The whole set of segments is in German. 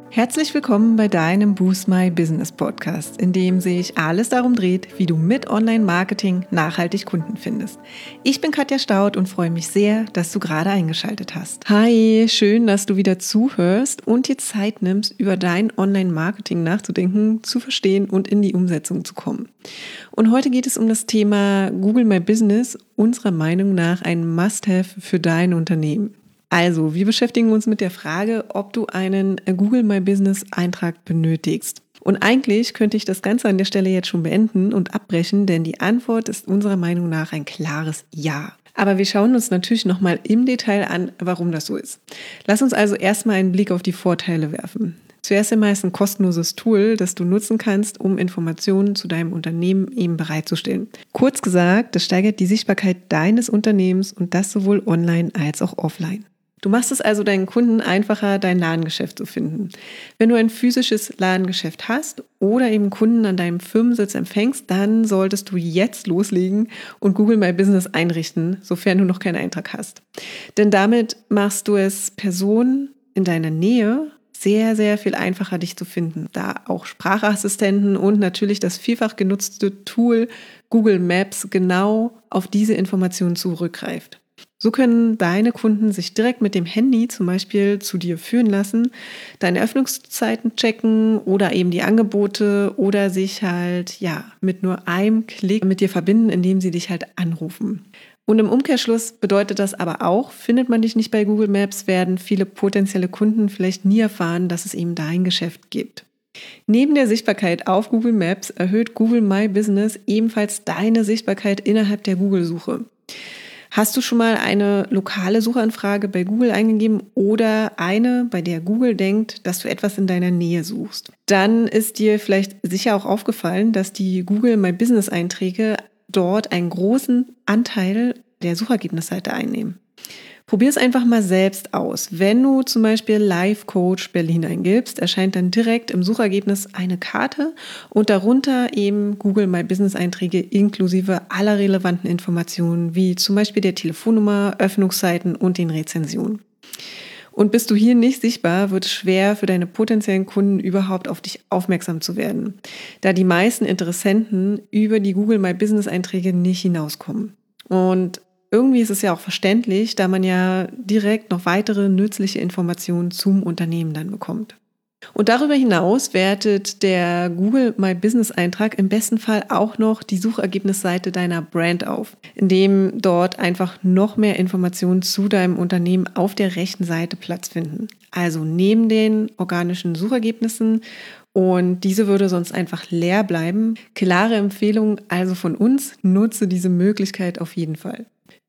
Herzlich willkommen bei deinem Boost My Business Podcast, in dem sich alles darum dreht, wie du mit Online-Marketing nachhaltig Kunden findest. Ich bin Katja Staud und freue mich sehr, dass du gerade eingeschaltet hast. Hi, schön, dass du wieder zuhörst und dir Zeit nimmst, über dein Online-Marketing nachzudenken, zu verstehen und in die Umsetzung zu kommen. Und heute geht es um das Thema Google My Business, unserer Meinung nach ein Must-Have für dein Unternehmen. Also, wir beschäftigen uns mit der Frage, ob du einen Google My Business Eintrag benötigst. Und eigentlich könnte ich das Ganze an der Stelle jetzt schon beenden und abbrechen, denn die Antwort ist unserer Meinung nach ein klares Ja. Aber wir schauen uns natürlich nochmal im Detail an, warum das so ist. Lass uns also erstmal einen Blick auf die Vorteile werfen. Zuerst einmal ist ein kostenloses Tool, das du nutzen kannst, um Informationen zu deinem Unternehmen eben bereitzustellen. Kurz gesagt, das steigert die Sichtbarkeit deines Unternehmens und das sowohl online als auch offline. Du machst es also deinen Kunden einfacher, dein Ladengeschäft zu finden. Wenn du ein physisches Ladengeschäft hast oder eben Kunden an deinem Firmensitz empfängst, dann solltest du jetzt loslegen und Google My Business einrichten, sofern du noch keinen Eintrag hast. Denn damit machst du es Personen in deiner Nähe sehr, sehr viel einfacher, dich zu finden, da auch Sprachassistenten und natürlich das vielfach genutzte Tool Google Maps genau auf diese Informationen zurückgreift. So können deine Kunden sich direkt mit dem Handy zum Beispiel zu dir führen lassen, deine Öffnungszeiten checken oder eben die Angebote oder sich halt mit nur einem Klick mit dir verbinden, indem sie dich halt anrufen. Und im Umkehrschluss bedeutet das aber auch, findet man dich nicht bei Google Maps, werden viele potenzielle Kunden vielleicht nie erfahren, dass es eben dein Geschäft gibt. Neben der Sichtbarkeit auf Google Maps erhöht Google My Business ebenfalls deine Sichtbarkeit innerhalb der Google-Suche. Hast du schon mal eine lokale Suchanfrage bei Google eingegeben oder eine, bei der Google denkt, dass du etwas in deiner Nähe suchst? Dann ist dir vielleicht sicher auch aufgefallen, dass die Google My Business Einträge dort einen großen Anteil der Suchergebnisseite einnehmen. Probier es einfach mal selbst aus. Wenn du zum Beispiel Life Coach Berlin eingibst, erscheint dann direkt im Suchergebnis eine Karte und darunter eben Google My Business Einträge inklusive aller relevanten Informationen, wie zum Beispiel der Telefonnummer, Öffnungszeiten und den Rezensionen. Und bist du hier nicht sichtbar, wird es schwer für deine potenziellen Kunden überhaupt auf dich aufmerksam zu werden, da die meisten Interessenten über die Google My Business Einträge nicht hinauskommen. Und irgendwie ist es ja auch verständlich, da man ja direkt noch weitere nützliche Informationen zum Unternehmen dann bekommt. Und darüber hinaus wertet der Google My Business Eintrag im besten Fall auch noch die Suchergebnisseite deiner Brand auf, indem dort einfach noch mehr Informationen zu deinem Unternehmen auf der rechten Seite Platz finden. Also neben den organischen Suchergebnissen, und diese würde sonst einfach leer bleiben. Klare Empfehlung also von uns, nutze diese Möglichkeit auf jeden Fall.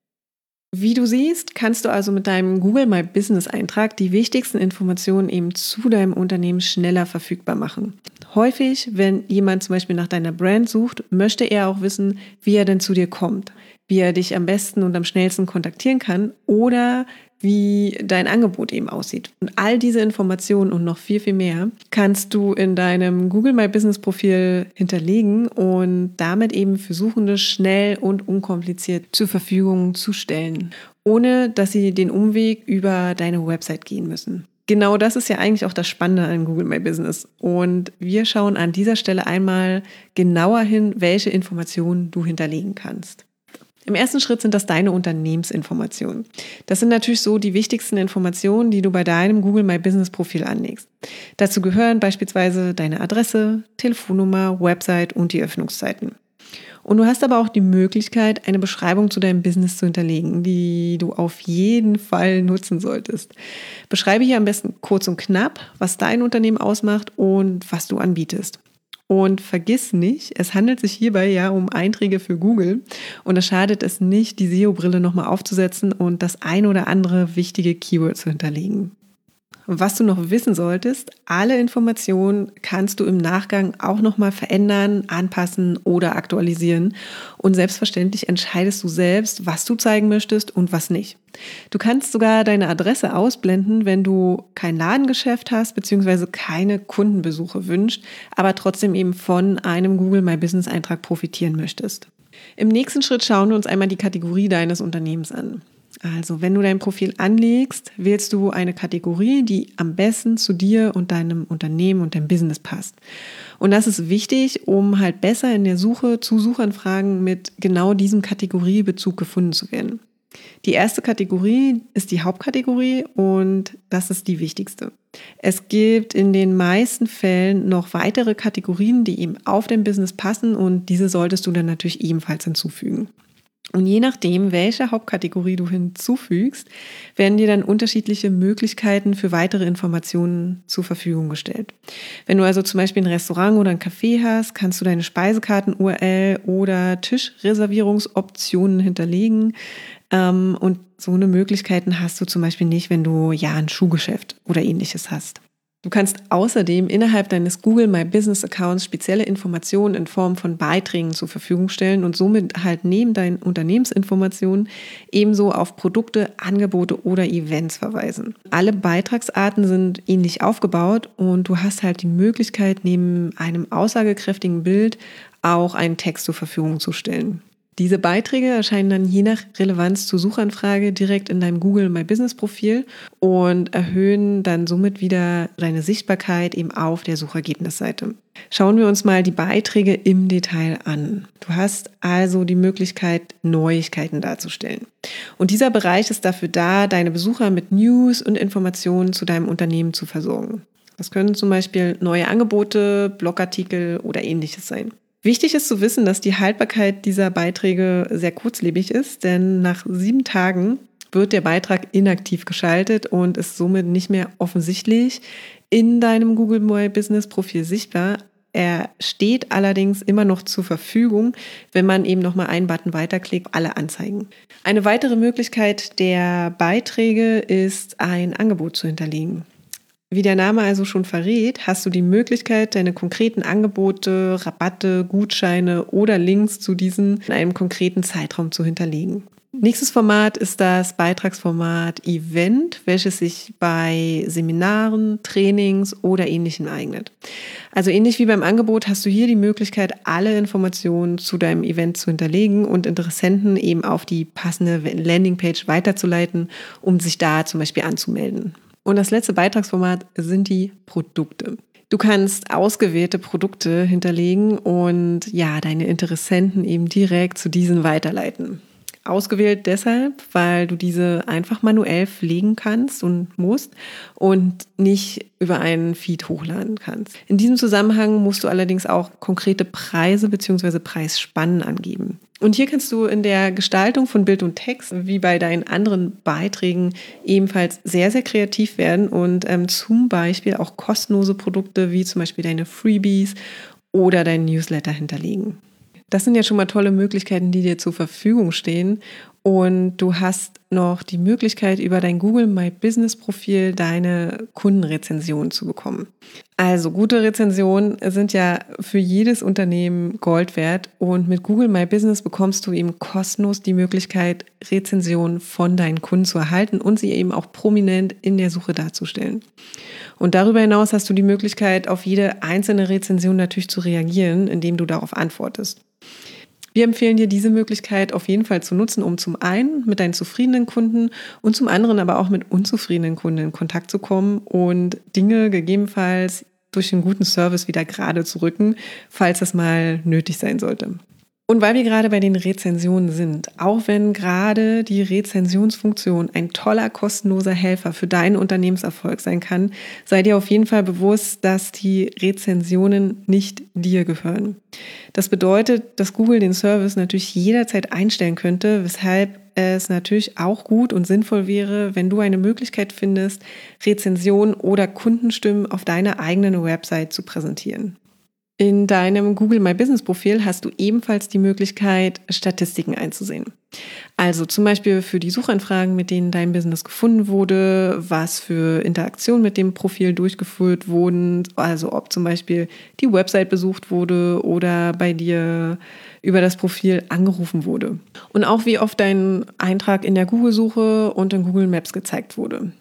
Wie du siehst, kannst du also mit deinem Google My Business Eintrag die wichtigsten Informationen eben zu deinem Unternehmen schneller verfügbar machen. Häufig, wenn jemand zum Beispiel nach deiner Brand sucht, möchte er auch wissen, wie er denn zu dir kommt, wie er dich am besten und am schnellsten kontaktieren kann oder wie dein Angebot eben aussieht. Und all diese Informationen und noch viel, viel mehr kannst du in deinem Google My Business Profil hinterlegen und damit eben für Suchende schnell und unkompliziert zur Verfügung zu stellen, ohne dass sie den Umweg über deine Website gehen müssen. Genau das ist ja eigentlich auch das Spannende an Google My Business. Und wir schauen an dieser Stelle einmal genauer hin, welche Informationen du hinterlegen kannst. Im ersten Schritt sind das deine Unternehmensinformationen. Das sind natürlich so die wichtigsten Informationen, die du bei deinem Google My Business Profil anlegst. Dazu gehören beispielsweise deine Adresse, Telefonnummer, Website und die Öffnungszeiten. Und du hast aber auch die Möglichkeit, eine Beschreibung zu deinem Business zu hinterlegen, die du auf jeden Fall nutzen solltest. Beschreibe hier am besten kurz und knapp, was dein Unternehmen ausmacht und was du anbietest. Und vergiss nicht, es handelt sich hierbei ja um Einträge für Google und es schadet es nicht, die SEO-Brille nochmal aufzusetzen und das ein oder andere wichtige Keyword zu hinterlegen. Was du noch wissen solltest, alle Informationen kannst du im Nachgang auch nochmal verändern, anpassen oder aktualisieren. Und selbstverständlich entscheidest du selbst, was du zeigen möchtest und was nicht. Du kannst sogar deine Adresse ausblenden, wenn du kein Ladengeschäft hast bzw. keine Kundenbesuche wünschst, aber trotzdem eben von einem Google My Business Eintrag profitieren möchtest. Im nächsten Schritt schauen wir uns einmal die Kategorie deines Unternehmens an. Also wenn du dein Profil anlegst, wählst du eine Kategorie, die am besten zu dir und deinem Unternehmen und deinem Business passt. Und das ist wichtig, um halt besser in der Suche zu Suchanfragen mit genau diesem Kategoriebezug gefunden zu werden. Die erste Kategorie ist die Hauptkategorie und das ist die wichtigste. Es gibt in den meisten Fällen noch weitere Kategorien, die eben auf dein Business passen und diese solltest du dann natürlich ebenfalls hinzufügen. Und je nachdem, welche Hauptkategorie du hinzufügst, werden dir dann unterschiedliche Möglichkeiten für weitere Informationen zur Verfügung gestellt. Wenn du also zum Beispiel ein Restaurant oder ein Café hast, kannst du deine Speisekarten-URL oder Tischreservierungsoptionen hinterlegen. Und so eine Möglichkeiten hast du zum Beispiel nicht, wenn du ein Schuhgeschäft oder ähnliches hast. Du kannst außerdem innerhalb deines Google My Business Accounts spezielle Informationen in Form von Beiträgen zur Verfügung stellen und somit halt neben deinen Unternehmensinformationen ebenso auf Produkte, Angebote oder Events verweisen. Alle Beitragsarten sind ähnlich aufgebaut und du hast halt die Möglichkeit, neben einem aussagekräftigen Bild auch einen Text zur Verfügung zu stellen. Diese Beiträge erscheinen dann je nach Relevanz zur Suchanfrage direkt in deinem Google My Business Profil und erhöhen dann somit wieder deine Sichtbarkeit eben auf der Suchergebnisseite. Schauen wir uns mal die Beiträge im Detail an. Du hast also die Möglichkeit, Neuigkeiten darzustellen. Und dieser Bereich ist dafür da, deine Besucher mit News und Informationen zu deinem Unternehmen zu versorgen. Das können zum Beispiel neue Angebote, Blogartikel oder ähnliches sein. Wichtig ist zu wissen, dass die Haltbarkeit dieser Beiträge sehr kurzlebig ist, denn nach 7 Tagen wird der Beitrag inaktiv geschaltet und ist somit nicht mehr offensichtlich in deinem Google My Business Profil sichtbar. Er steht allerdings immer noch zur Verfügung, wenn man eben nochmal einen Button weiterklickt, alle anzeigen. Eine weitere Möglichkeit der Beiträge ist, ein Angebot zu hinterlegen. Wie der Name also schon verrät, hast du die Möglichkeit, deine konkreten Angebote, Rabatte, Gutscheine oder Links zu diesen in einem konkreten Zeitraum zu hinterlegen. Nächstes Format ist das Beitragsformat Event, welches sich bei Seminaren, Trainings oder Ähnlichem eignet. Also ähnlich wie beim Angebot hast du hier die Möglichkeit, alle Informationen zu deinem Event zu hinterlegen und Interessenten eben auf die passende Landingpage weiterzuleiten, um sich da zum Beispiel anzumelden. Und das letzte Beitragsformat sind die Produkte. Du kannst ausgewählte Produkte hinterlegen und deine Interessenten eben direkt zu diesen weiterleiten. Ausgewählt deshalb, weil du diese einfach manuell pflegen kannst und musst und nicht über einen Feed hochladen kannst. In diesem Zusammenhang musst du allerdings auch konkrete Preise bzw. Preisspannen angeben. Und hier kannst du in der Gestaltung von Bild und Text, wie bei deinen anderen Beiträgen, ebenfalls sehr, sehr kreativ werden und zum Beispiel auch kostenlose Produkte wie zum Beispiel deine Freebies oder dein Newsletter hinterlegen. Das sind ja schon mal tolle Möglichkeiten, die dir zur Verfügung stehen. Und du hast noch die Möglichkeit, über dein Google My Business Profil deine Kundenrezensionen zu bekommen. Also gute Rezensionen sind ja für jedes Unternehmen Gold wert. Und mit Google My Business bekommst du eben kostenlos die Möglichkeit, Rezensionen von deinen Kunden zu erhalten und sie eben auch prominent in der Suche darzustellen. Und darüber hinaus hast du die Möglichkeit, auf jede einzelne Rezension natürlich zu reagieren, indem du darauf antwortest. Wir empfehlen dir, diese Möglichkeit auf jeden Fall zu nutzen, um zum einen mit deinen zufriedenen Kunden und zum anderen aber auch mit unzufriedenen Kunden in Kontakt zu kommen und Dinge gegebenenfalls durch einen guten Service wieder gerade zu rücken, falls das mal nötig sein sollte. Und weil wir gerade bei den Rezensionen sind, auch wenn gerade die Rezensionsfunktion ein toller, kostenloser Helfer für deinen Unternehmenserfolg sein kann, sei dir auf jeden Fall bewusst, dass die Rezensionen nicht dir gehören. Das bedeutet, dass Google den Service natürlich jederzeit einstellen könnte, weshalb es natürlich auch gut und sinnvoll wäre, wenn du eine Möglichkeit findest, Rezensionen oder Kundenstimmen auf deiner eigenen Website zu präsentieren. In deinem Google My Business Profil hast du ebenfalls die Möglichkeit, Statistiken einzusehen. Also zum Beispiel für die Suchanfragen, mit denen dein Business gefunden wurde, was für Interaktionen mit dem Profil durchgeführt wurden, also ob zum Beispiel die Website besucht wurde oder bei dir über das Profil angerufen wurde. Und auch wie oft dein Eintrag in der Google-Suche und in Google Maps gezeigt wurde.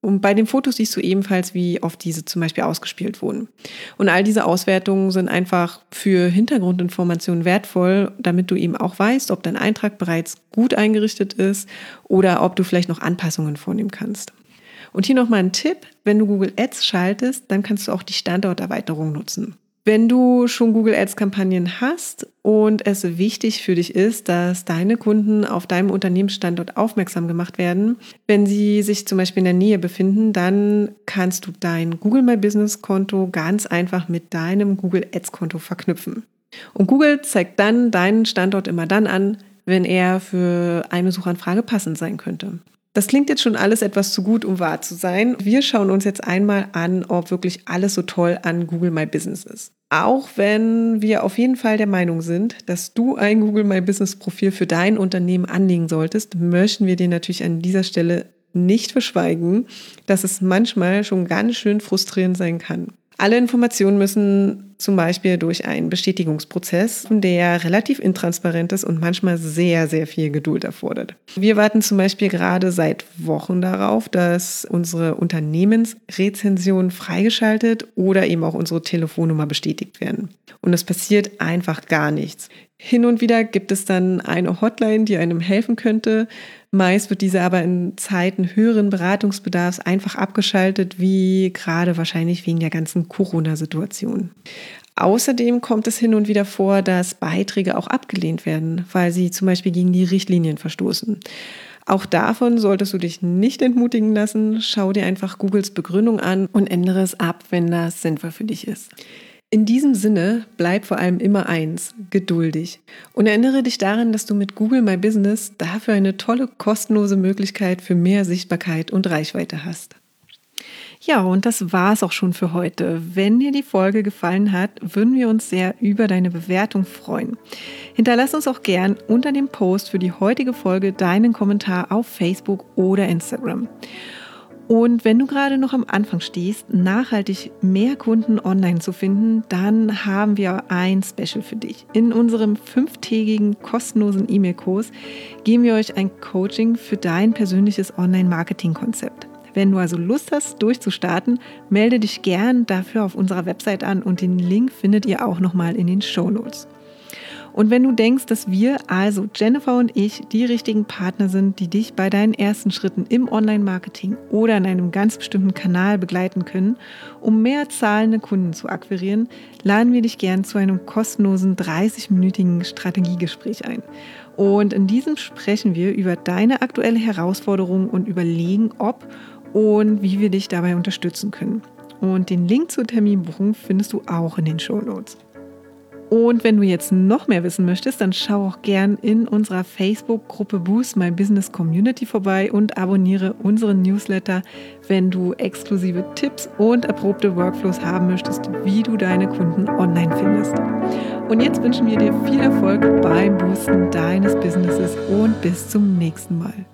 Und bei den Fotos siehst du ebenfalls, wie oft diese zum Beispiel ausgespielt wurden. Und all diese Auswertungen sind einfach für Hintergrundinformationen wertvoll, damit du eben auch weißt, ob dein Eintrag bereits gut eingerichtet ist oder ob du vielleicht noch Anpassungen vornehmen kannst. Und hier nochmal ein Tipp: Wenn du Google Ads schaltest, dann kannst du auch die Standorterweiterung nutzen. Wenn du schon Google Ads-Kampagnen hast und es wichtig für dich ist, dass deine Kunden auf deinem Unternehmensstandort aufmerksam gemacht werden, wenn sie sich zum Beispiel in der Nähe befinden, dann kannst du dein Google My Business Konto ganz einfach mit deinem Google Ads Konto verknüpfen. Und Google zeigt dann deinen Standort immer dann an, wenn er für eine Suchanfrage passend sein könnte. Das klingt jetzt schon alles etwas zu gut, um wahr zu sein. Wir schauen uns jetzt einmal an, ob wirklich alles so toll an Google My Business ist. Auch wenn wir auf jeden Fall der Meinung sind, dass du ein Google My Business Profil für dein Unternehmen anlegen solltest, möchten wir dir natürlich an dieser Stelle nicht verschweigen, dass es manchmal schon ganz schön frustrierend sein kann. Alle Informationen müssen zum Beispiel durch einen Bestätigungsprozess, der relativ intransparent ist und manchmal sehr, sehr viel Geduld erfordert. Wir warten zum Beispiel gerade seit Wochen darauf, dass unsere Unternehmensrezensionen freigeschaltet oder eben auch unsere Telefonnummer bestätigt werden. Und es passiert einfach gar nichts. Hin und wieder gibt es dann eine Hotline, die einem helfen könnte. Meist wird diese aber in Zeiten höheren Beratungsbedarfs einfach abgeschaltet, wie gerade wahrscheinlich wegen der ganzen Corona-Situation. Außerdem kommt es hin und wieder vor, dass Beiträge auch abgelehnt werden, weil sie zum Beispiel gegen die Richtlinien verstoßen. Auch davon solltest du dich nicht entmutigen lassen. Schau dir einfach Googles Begründung an und ändere es ab, wenn das sinnvoll für dich ist. In diesem Sinne, bleib vor allem immer eins: geduldig. Und erinnere dich daran, dass du mit Google My Business dafür eine tolle, kostenlose Möglichkeit für mehr Sichtbarkeit und Reichweite hast. Ja, und das war's auch schon für heute. Wenn dir die Folge gefallen hat, würden wir uns sehr über deine Bewertung freuen. Hinterlass uns auch gern unter dem Post für die heutige Folge deinen Kommentar auf Facebook oder Instagram. Und wenn du gerade noch am Anfang stehst, nachhaltig mehr Kunden online zu finden, dann haben wir ein Special für dich. In unserem 5-tägigen kostenlosen E-Mail-Kurs geben wir euch ein Coaching für dein persönliches Online-Marketing-Konzept. Wenn du also Lust hast, durchzustarten, melde dich gern dafür auf unserer Website an und den Link findet ihr auch nochmal in den Shownotes. Und wenn du denkst, dass wir, also Jennifer und ich, die richtigen Partner sind, die dich bei deinen ersten Schritten im Online-Marketing oder in einem ganz bestimmten Kanal begleiten können, um mehr zahlende Kunden zu akquirieren, laden wir dich gern zu einem kostenlosen 30-minütigen Strategiegespräch ein. Und in diesem sprechen wir über deine aktuelle Herausforderung und überlegen, ob und wie wir dich dabei unterstützen können. Und den Link zur Terminbuchung findest du auch in den Shownotes. Und wenn du jetzt noch mehr wissen möchtest, dann schau auch gern in unserer Facebook-Gruppe Boost My Business Community vorbei und abonniere unseren Newsletter, wenn du exklusive Tipps und erprobte Workflows haben möchtest, wie du deine Kunden online findest. Und jetzt wünschen wir dir viel Erfolg beim Boosten deines Businesses und bis zum nächsten Mal.